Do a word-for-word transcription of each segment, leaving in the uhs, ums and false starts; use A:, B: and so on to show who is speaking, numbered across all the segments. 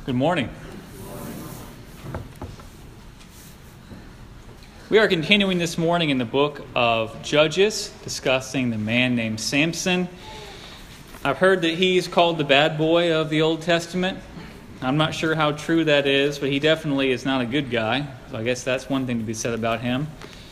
A: Good morning. We are continuing this morning in the book of Judges, discussing the man named Samson. I've heard that he's called the bad boy of the Old Testament. I'm not sure how true that is, but he definitely is not a good guy. So I guess that's one thing to be said about him.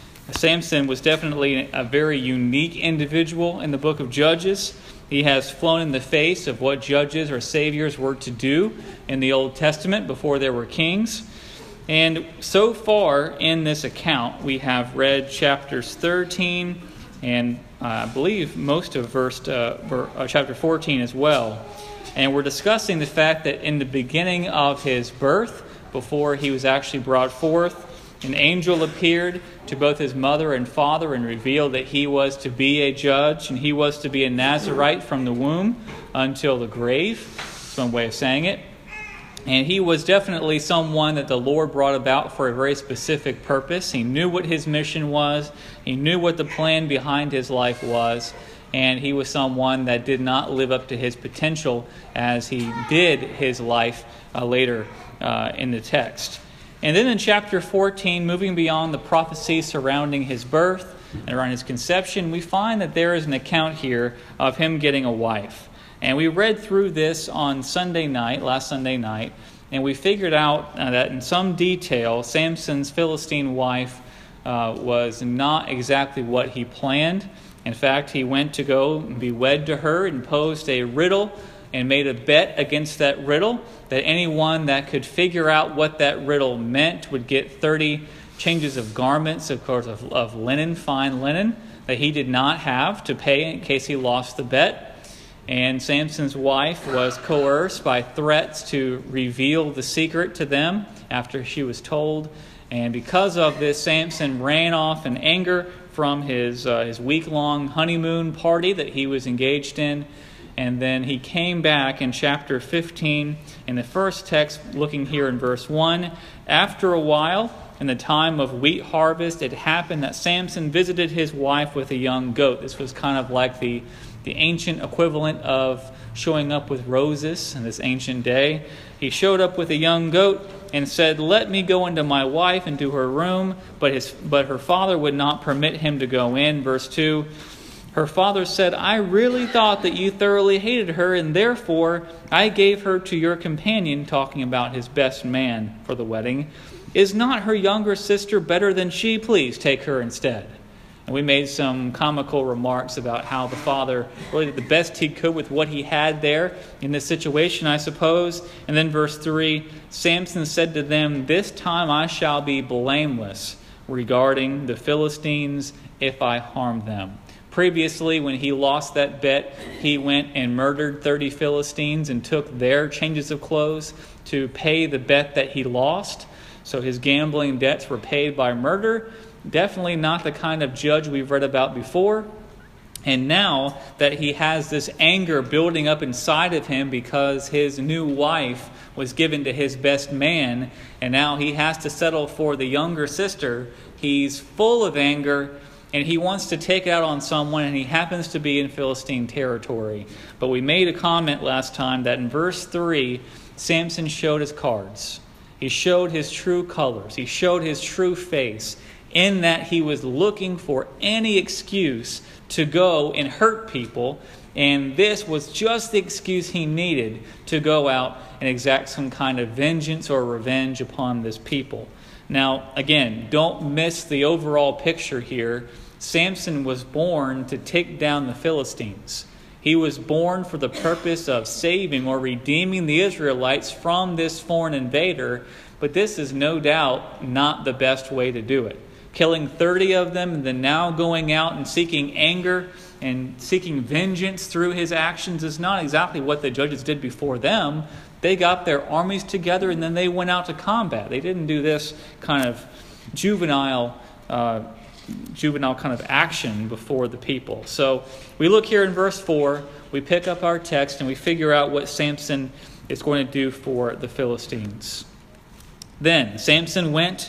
A: Samson was definitely a very unique individual in the book of Judges. He has flown in the face of what judges or saviors were to do in the Old Testament before there were kings. And so far in this account, we have read chapters thirteen and uh, I believe most of verse uh, ver, uh, chapter fourteen as well. And we're discussing the fact that in the beginning of his birth, before he was actually brought forth, an angel appeared to both his mother and father and revealed that he was to be a judge and he was to be a Nazirite from the womb until the grave. That's one way of saying it. And he was definitely someone that the Lord brought about for a very specific purpose. He knew what his mission was. He knew what the plan behind his life was. And he was someone that did not live up to his potential as he did his life uh, later uh, in the text. And then in chapter fourteen, moving beyond the prophecy surrounding his birth and around his conception, we find that there is an account here of him getting a wife. And we read through this on Sunday night, last Sunday night, and we figured out uh, that in some detail, Samson's Philistine wife uh, was not exactly what he planned. In fact, he went to go and be wed to her and posed a riddle and made a bet against that riddle that anyone that could figure out what that riddle meant would get thirty changes of garments, of course, of, of linen, fine linen, that he did not have to pay in case he lost the bet. And Samson's wife was coerced by threats to reveal the secret to them after she was told. And because of this, Samson ran off in anger from his uh, his week-long honeymoon party that he was engaged in. And then he came back in chapter fifteen, in the first text, looking here in verse one. After a while, in the time of wheat harvest, it happened that Samson visited his wife with a young goat. This was kind of like the, the ancient equivalent of showing up with roses in this ancient day. He showed up with a young goat and said, "Let me go into my wife into her room." But his but her father would not permit him to go in. Verse two. Her father said, "I really thought that you thoroughly hated her, and therefore I gave her to your companion," talking about his best man for the wedding. "Is not her younger sister better than she? Please take her instead." And we made some comical remarks about how the father really did the best he could with what he had there in this situation, I suppose. And then verse three, Samson said to them, "This time I shall be blameless regarding the Philistines if I harm them." Previously, when he lost that bet, he went and murdered thirty Philistines and took their changes of clothes to pay the bet that he lost. So his gambling debts were paid by murder. Definitely not the kind of judge we've read about before. And now that he has this anger building up inside of him because his new wife was given to his best man, and now he has to settle for the younger sister, he's full of anger. And he wants to take out on someone, and he happens to be in Philistine territory. But we made a comment last time that in verse three, Samson showed his cards. He showed his true colors. He showed his true face, in that he was looking for any excuse to go and hurt people. And this was just the excuse he needed to go out and exact some kind of vengeance or revenge upon this people. Now, again, don't miss the overall picture here. Samson was born to take down the Philistines. He was born for the purpose of saving or redeeming the Israelites from this foreign invader, but this is no doubt not the best way to do it. Killing thirty of them and then now going out and seeking anger and seeking vengeance through his actions is not exactly what the judges did before them. They got their armies together and then they went out to combat. They didn't do this kind of juvenile uh, juvenile kind of action before the people. So we look here in verse four, we pick up our text and we figure out what Samson is going to do for the Philistines. Then Samson went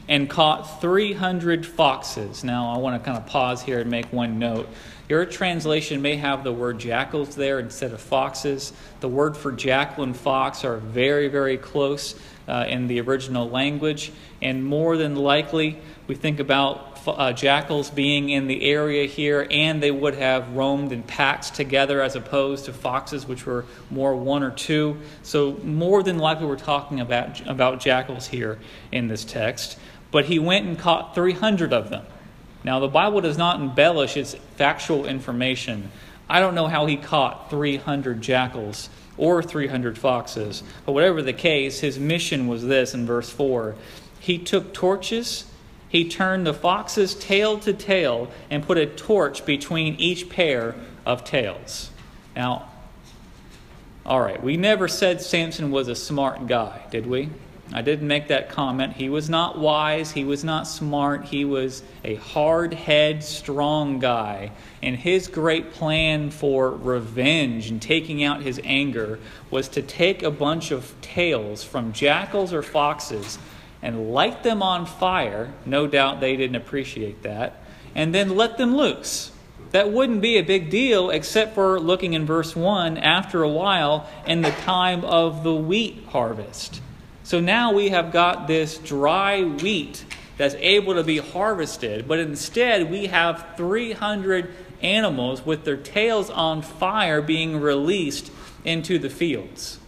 A: and caught three hundred foxes. Now, I want to kind of pause here and make one note. Your translation may have the word jackals there instead of foxes. The word for jackal and fox are very, very close uh, in the original language. And more than likely, we think about uh, jackals being in the area here, and they would have roamed in packs together as opposed to foxes, which were more one or two. So more than likely, we're talking about, about jackals here in this text. But he went and caught three hundred of them. Now, the Bible does not embellish its factual information. I don't know how he caught three hundred jackals or three hundred foxes. But whatever the case, his mission was this in verse four. He took torches, he turned the foxes tail to tail, and put a torch between each pair of tails. Now, all right, we never said Samson was a smart guy, did we? I didn't make that comment. He was not wise. He was not smart. He was a hard-head, strong guy. And his great plan for revenge and taking out his anger was to take a bunch of tails from jackals or foxes and light them on fire. No doubt they didn't appreciate that. And then let them loose. That wouldn't be a big deal except for looking in verse one, after a while, in the time of the wheat harvest. So now we have got this dry wheat that's able to be harvested, but instead we have three hundred animals with their tails on fire being released into the fields.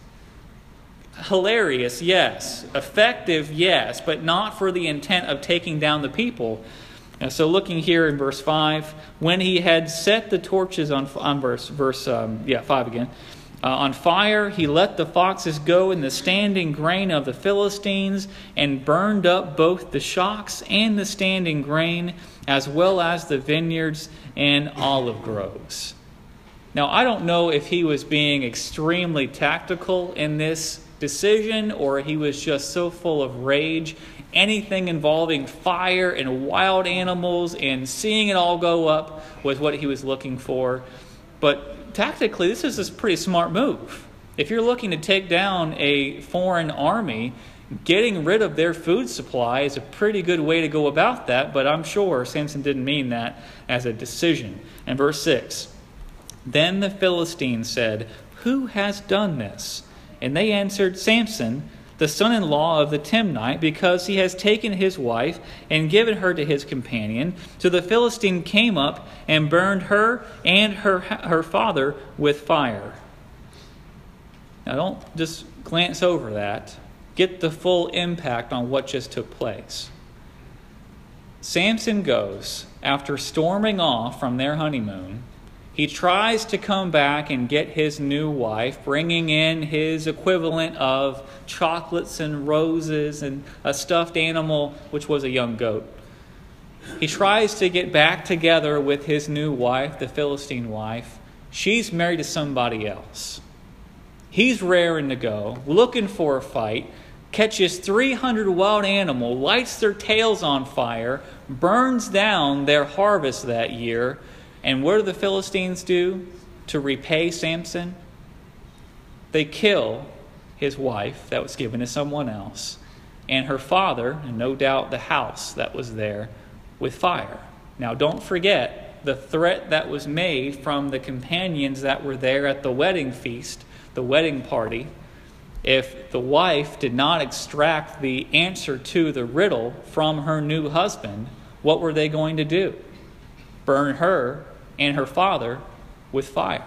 A: Hilarious, yes. Effective, yes, but not for the intent of taking down the people. And so looking here in verse five, when he had set the torches on, on verse, verse um, yeah, five again, Uh, on fire, he let the foxes go in the standing grain of the Philistines and burned up both the shocks and the standing grain, as well as the vineyards and olive groves. Now, I don't know if he was being extremely tactical in this decision or he was just so full of rage. Anything involving fire and wild animals and seeing it all go up was what he was looking for. But tactically, this is a pretty smart move. If you're looking to take down a foreign army, getting rid of their food supply is a pretty good way to go about that, but I'm sure Samson didn't mean that as a decision. And verse six, then the Philistines said, "Who has done this?" And they answered, "Samson, the son-in-law of the Timnite, because he has taken his wife and given her to his companion." So the Philistine came up and burned her and her her father with fire. Now don't just glance over that. Get the full impact on what just took place. Samson goes, after storming off from their honeymoon, he tries to come back and get his new wife, bringing in his equivalent of chocolates and roses and a stuffed animal, which was a young goat. He tries to get back together with his new wife, the Philistine wife. She's married to somebody else. He's raring to go, looking for a fight, catches three hundred wild animals, lights their tails on fire, burns down their harvest that year. And what do the Philistines do to repay Samson? They kill his wife that was given to someone else, and her father, and no doubt the house that was there, with fire. Now don't forget the threat that was made from the companions that were there at the wedding feast, the wedding party. If the wife did not extract the answer to the riddle from her new husband, what were they going to do? Burn her and her father with fire.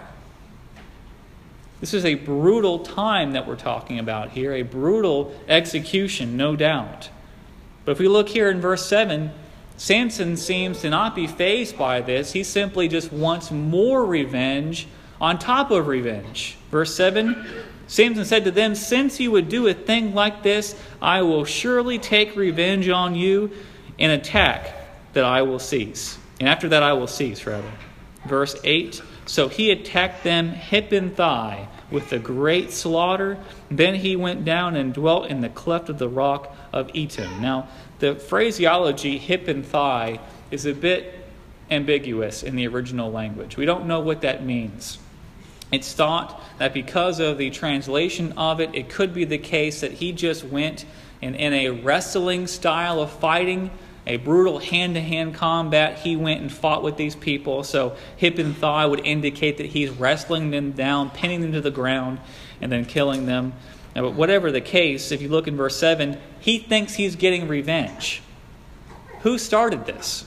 A: This is a brutal time that we're talking about here, a brutal execution, no doubt. But if we look here in verse seven, Samson seems to not be fazed by this. He simply just wants more revenge on top of revenge. Verse seven, Samson said to them, "Since you would do a thing like this, I will surely take revenge on you and attack that I will cease." And after that I will cease, rather. Verse eight, so he attacked them hip and thigh with a great slaughter. Then he went down and dwelt in the cleft of the rock of Etam. Now, the phraseology hip and thigh is a bit ambiguous in the original language. We don't know what that means. It's thought that because of the translation of it, it could be the case that he just went And in a wrestling style of fighting, a brutal hand-to-hand combat, he went and fought with these people. So hip and thigh would indicate that he's wrestling them down, pinning them to the ground, and then killing them. Now, but whatever the case, if you look in verse seven, he thinks he's getting revenge. Who started this?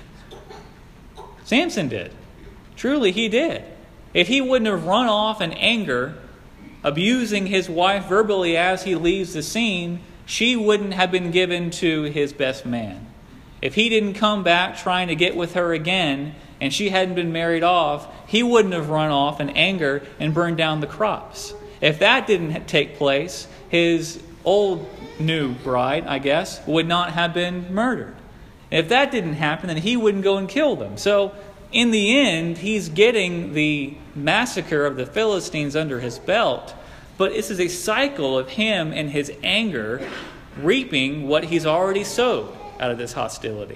A: Samson did. Truly, he did. If he wouldn't have run off in anger, abusing his wife verbally as he leaves the scene, she wouldn't have been given to his best man. If he didn't come back trying to get with her again, and she hadn't been married off, he wouldn't have run off in anger and burned down the crops. If that didn't take place, his old new bride, I guess, would not have been murdered. If that didn't happen, then he wouldn't go and kill them. So in the end, he's getting the massacre of the Philistines under his belt. But this is a cycle of him and his anger reaping what he's already sowed out of this hostility.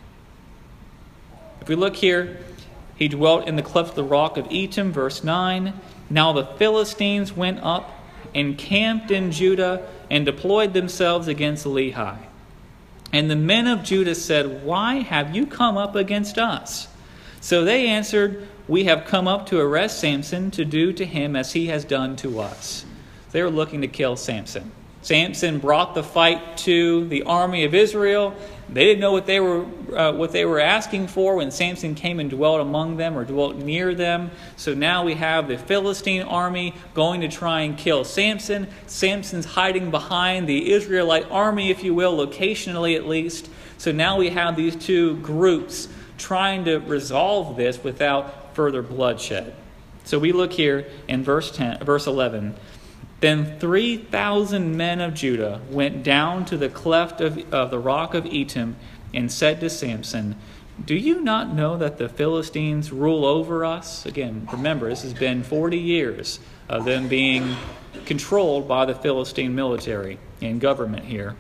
A: If we look here, he dwelt in the cleft of the rock of Etam, verse nine. Now the Philistines went up and camped in Judah and deployed themselves against Lehi. And the men of Judah said, "Why have you come up against us?" So they answered, "We have come up to arrest Samson to do to him as he has done to us." They were looking to kill Samson. Samson brought the fight to the army of Israel. They didn't know what they were uh, what they were asking for when Samson came and dwelt among them or dwelt near them. So now we have the Philistine army going to try and kill Samson. Samson's hiding behind the Israelite army, if you will, locationally at least. So now we have these two groups trying to resolve this without further bloodshed. So we look here in verse ten, verse eleven. Then three thousand men of Judah went down to the cleft of, of the rock of Etam and said to Samson, "Do you not know that the Philistines rule over us?" Again, remember, this has been forty years of them being controlled by the Philistine military and government here.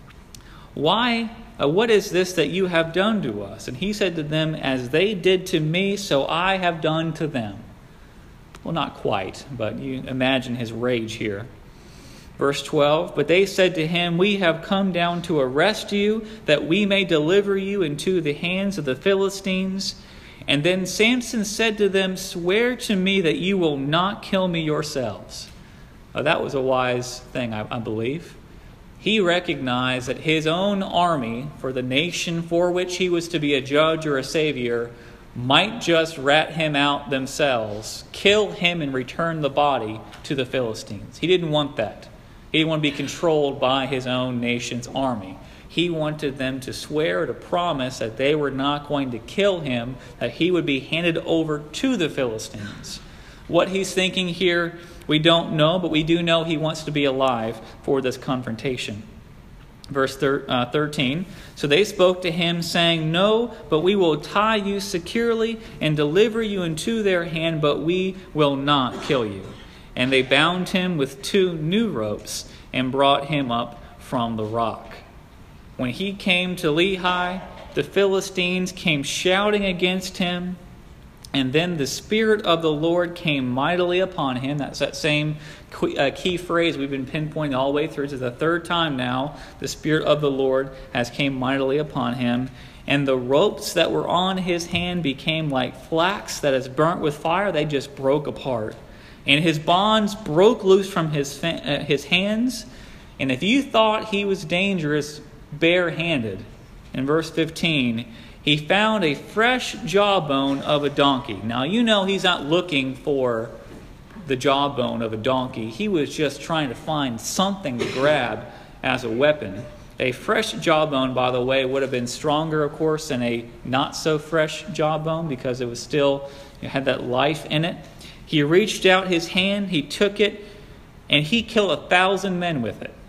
A: "Why, uh, what is this that you have done to us?" And he said to them, "As they did to me, so I have done to them." Well, not quite, but you imagine his rage here. Verse twelve, "But they said to him, 'We have come down to arrest you, that we may deliver you into the hands of the Philistines.' And then Samson said to them, 'Swear to me that you will not kill me yourselves.'" Uh, that was a wise thing, I, I believe. He recognized that his own army, for the nation for which he was to be a judge or a savior, might just rat him out themselves, kill him and return the body to the Philistines. He didn't want that. He didn't want to be controlled by his own nation's army. He wanted them to swear, to promise that they were not going to kill him, that he would be handed over to the Philistines. What he's thinking here, we don't know, but we do know he wants to be alive for this confrontation. Verse thirteen, "So they spoke to him, saying, 'No, but we will tie you securely and deliver you into their hand, but we will not kill you.' And they bound him with two new ropes and brought him up from the rock. When he came to Lehi, the Philistines came shouting against him. And then the Spirit of the Lord came mightily upon him." That's that same key phrase we've been pinpointing all the way through. This is the third time now the Spirit of the Lord has came mightily upon him. "And the ropes that were on his hand became like flax that is burnt with fire." They just broke apart. "And his bonds broke loose from his, fa- uh, his hands. And if you thought he was dangerous barehanded," in verse fifteen, "he found a fresh jawbone of a donkey." Now, you know he's not looking for the jawbone of a donkey. He was just trying to find something to grab as a weapon. A fresh jawbone, by the way, would have been stronger, of course, than a not-so-fresh jawbone because it was still, it had that life in it. "He reached out his hand, he took it, and he killed a thousand men with it."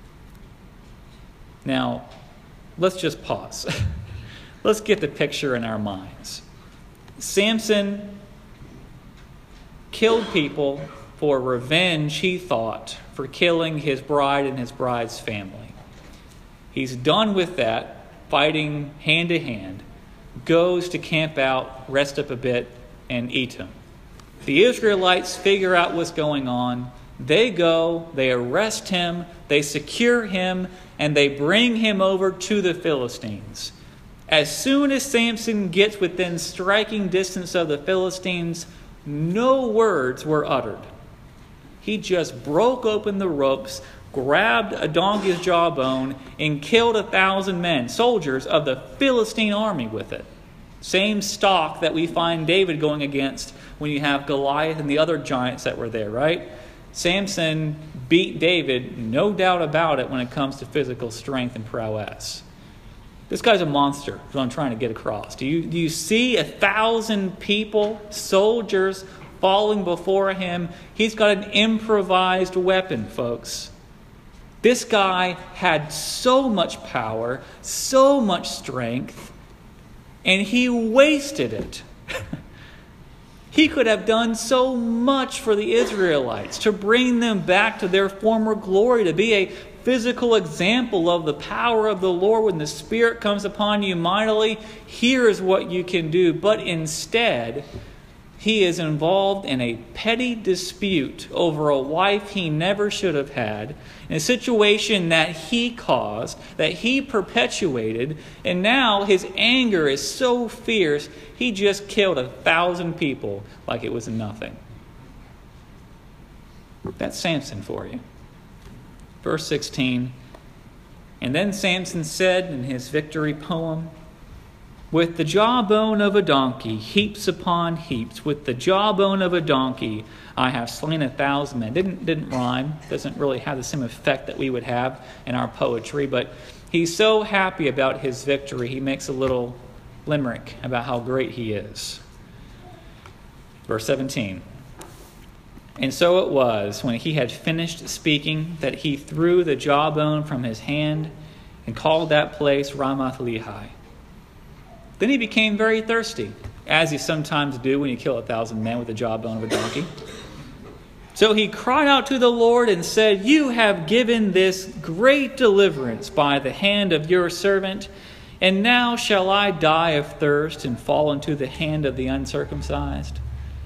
A: Now, let's just pause. Let's get the picture in our minds. Samson killed people for revenge, he thought, for killing his bride and his bride's family. He's done with that, fighting hand to hand, goes to camp out, rest up a bit, and eat him. The Israelites figure out what's going on. They go, they arrest him, they secure him, and they bring him over to the Philistines. As soon as Samson gets within striking distance of the Philistines, no words were uttered. He just broke open the ropes, grabbed a donkey's jawbone, and killed a thousand men, soldiers of the Philistine army with it. Same stock that we find David going against when you have Goliath and the other giants that were there, right? Samson beat David, no doubt about it, when it comes to physical strength and prowess. This guy's a monster, is what I'm trying to get across. Do you, do you see a thousand people, soldiers, falling before him? He's got an improvised weapon, folks. This guy had so much power, so much strength, and he wasted it. He could have done so much for the Israelites, to bring them back to their former glory, to be a physical example of the power of the Lord when the Spirit comes upon you mightily. Here is what you can do. But instead, he is involved in a petty dispute over a wife he never should have had, in a situation that he caused, that he perpetuated, and now his anger is so fierce, he just killed a thousand people like it was nothing. That's Samson for you. Verse sixteen, and then Samson said in his victory poem, with the jawbone of a donkey, heaps upon heaps, with the jawbone of a donkey, I have slain a thousand men. Didn't, didn't rhyme. Doesn't really have the same effect that we would have in our poetry. But he's so happy about his victory, he makes a little limerick about how great he is. Verse seventeen. And so it was, when he had finished speaking, that he threw the jawbone from his hand and called that place Ramath Lehi. Then he became very thirsty, as you sometimes do when you kill a thousand men with the jawbone of a donkey. So he cried out to the Lord and said, you have given this great deliverance by the hand of your servant, and now shall I die of thirst and fall into the hand of the uncircumcised?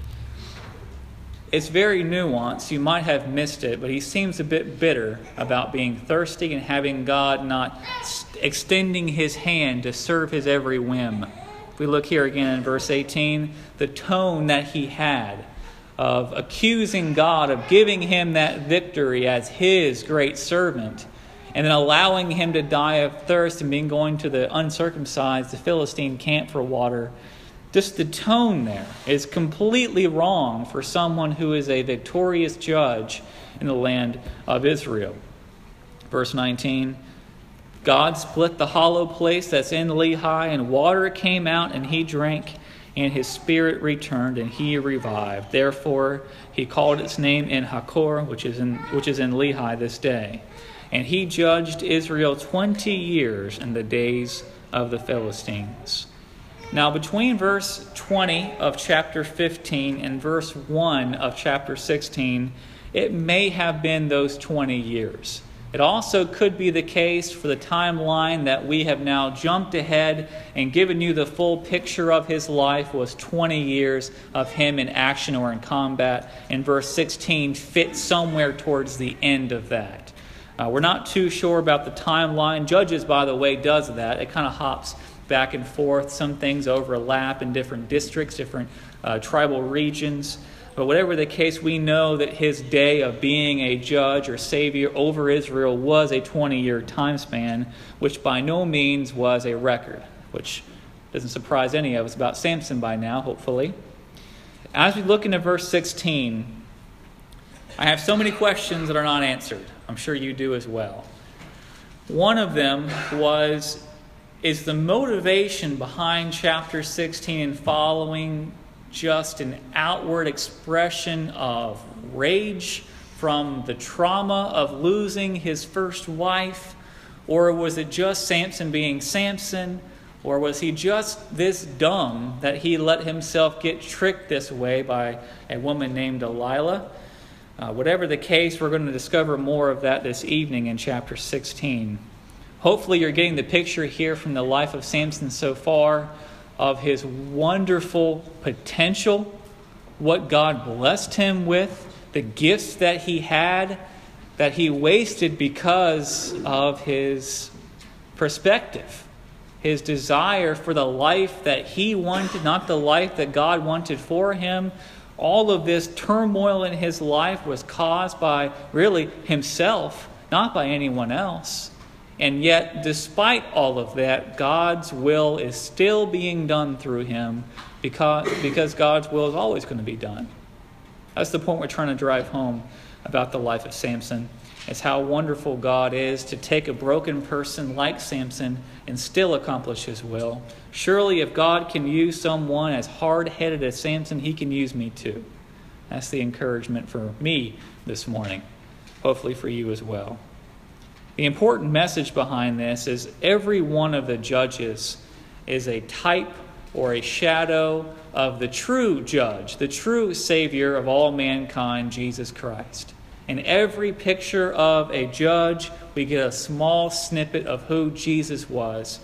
A: It's very nuanced. You might have missed it, but he seems a bit bitter about being thirsty and having God not extending his hand to serve his every whim. If we look here again in verse eighteen, the tone that he had of accusing God of giving him that victory as his great servant, and then allowing him to die of thirst and being going to the uncircumcised, the Philistine camp for water. Just the tone there is completely wrong for someone who is a victorious judge in the land of Israel. Verse nineteen, God split the hollow place that's in Lehi, and water came out, and he drank, and his spirit returned, and he revived. Therefore, he called its name En Hakor, which is in which is in Lehi this day. And he judged Israel twenty years in the days of the Philistines. Now, between verse twenty of chapter fifteen and verse one of chapter sixteen, it may have been those twenty years. It also could be the case for the timeline that we have now jumped ahead and given you the full picture of his life was twenty years of him in action or in combat, and verse sixteen fits somewhere towards the end of that. Uh, we're not too sure about the timeline. Judges, by the way, does that. It kind of hops back and forth. Some things overlap in different districts, different uh, tribal regions. But whatever the case, we know that his day of being a judge or savior over Israel was a twenty-year time span, which by no means was a record, which doesn't surprise any of us about Samson by now, hopefully. As we look into verse sixteen, I have so many questions that are not answered. I'm sure you do as well. One of them was, is the motivation behind chapter sixteen and following just an outward expression of rage from the trauma of losing his first wife? Or was it just Samson being Samson? Or was he just this dumb that he let himself get tricked this way by a woman named Delilah? Uh, whatever the case, we're going to discover more of that this evening in chapter sixteen. Hopefully you're getting the picture here from the life of Samson so far of his wonderful potential, what God blessed him with, the gifts that he had that he wasted because of his perspective, his desire for the life that he wanted, not the life that God wanted for him. All of this turmoil in his life was caused by really himself, not by anyone else. And yet, despite all of that, God's will is still being done through him because, because God's will is always going to be done. That's the point we're trying to drive home about the life of Samson. It's how wonderful God is to take a broken person like Samson and still accomplish his will. Surely if God can use someone as hard-headed as Samson, he can use me too. That's the encouragement for me this morning. Hopefully for you as well. The important message behind this is every one of the judges is a type or a shadow of the true judge, the true Savior of all mankind, Jesus Christ. In every picture of a judge, we get a small snippet of who Jesus was.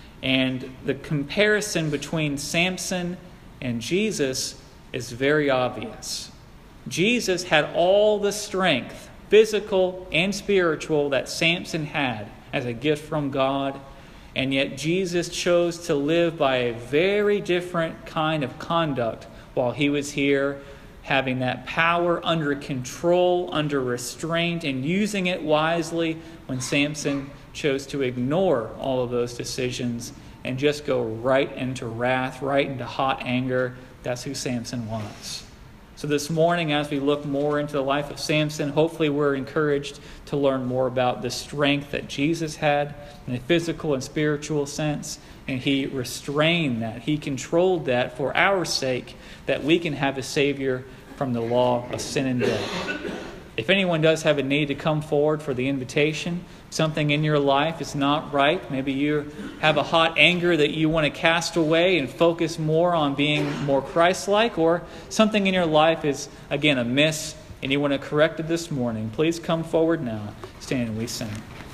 A: And the comparison between Samson and Jesus is very obvious. Jesus had all the strength, physical and spiritual, that Samson had as a gift from God. And yet Jesus chose to live by a very different kind of conduct while he was here, having that power under control, under restraint, and using it wisely when Samson chose to ignore all of those decisions and just go right into wrath, right into hot anger. That's who Samson was. So this morning, as we look more into the life of Samson, hopefully we're encouraged to learn more about the strength that Jesus had in a physical and spiritual sense. And he restrained that. He controlled that for our sake, that we can have a Savior from the law of sin and death. If anyone does have a need to come forward for the invitation, something in your life is not right, maybe you have a hot anger that you want to cast away and focus more on being more Christ-like, or something in your life is, again, amiss and you want to correct it this morning, please come forward now. Stand and we sing.